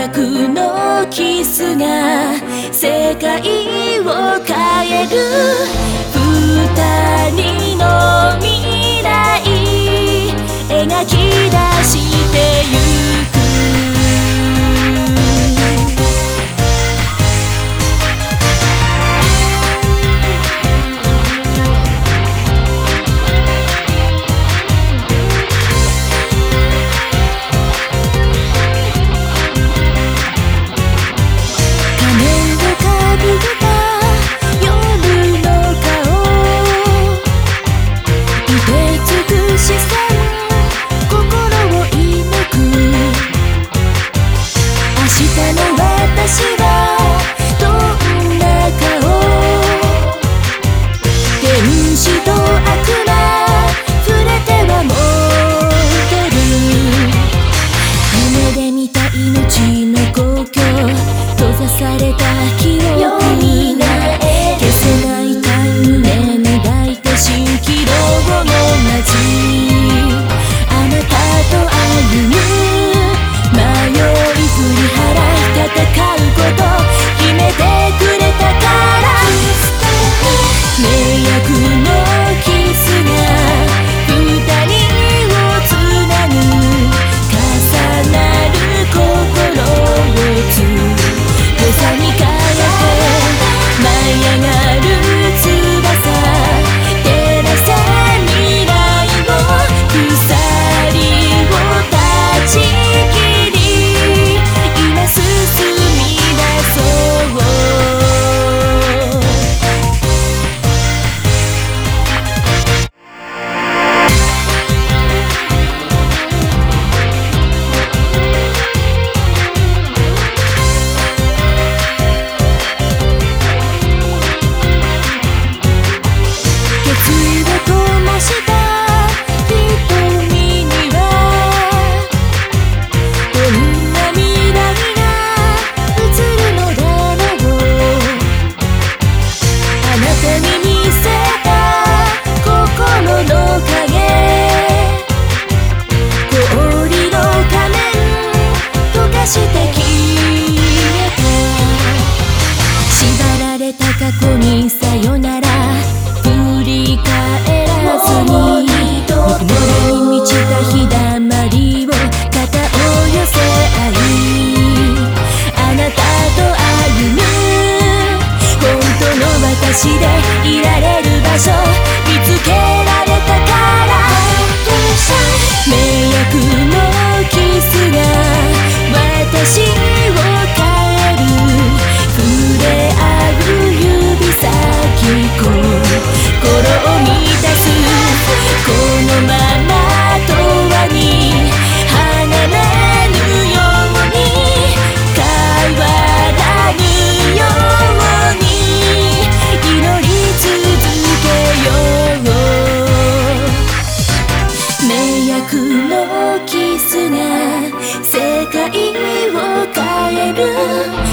惑のキスが世界を変える。二人の未来描き出してゆく。された記憶消せないタイムで抱いて蜃気楼の街。あなたと歩む迷い振り払い戦うこと決めてくれたから。迷惑のキスが二人をつなぐ。重なる心を朝に変えて舞い上がる翼照らせ未来を。鎖を断ち切り今進み出そう。過去にさよなら振り返らずにぬくもりに満ちた日だまりを肩を寄せ合い。あなたと歩む本当の私でいられる場所見つけられたから。迷惑のキスが私を変える。触れ合う指先心を満たす。このまま永遠に離れぬように変わらぬように祈り続けよう。迷惑のキスが世界を変える。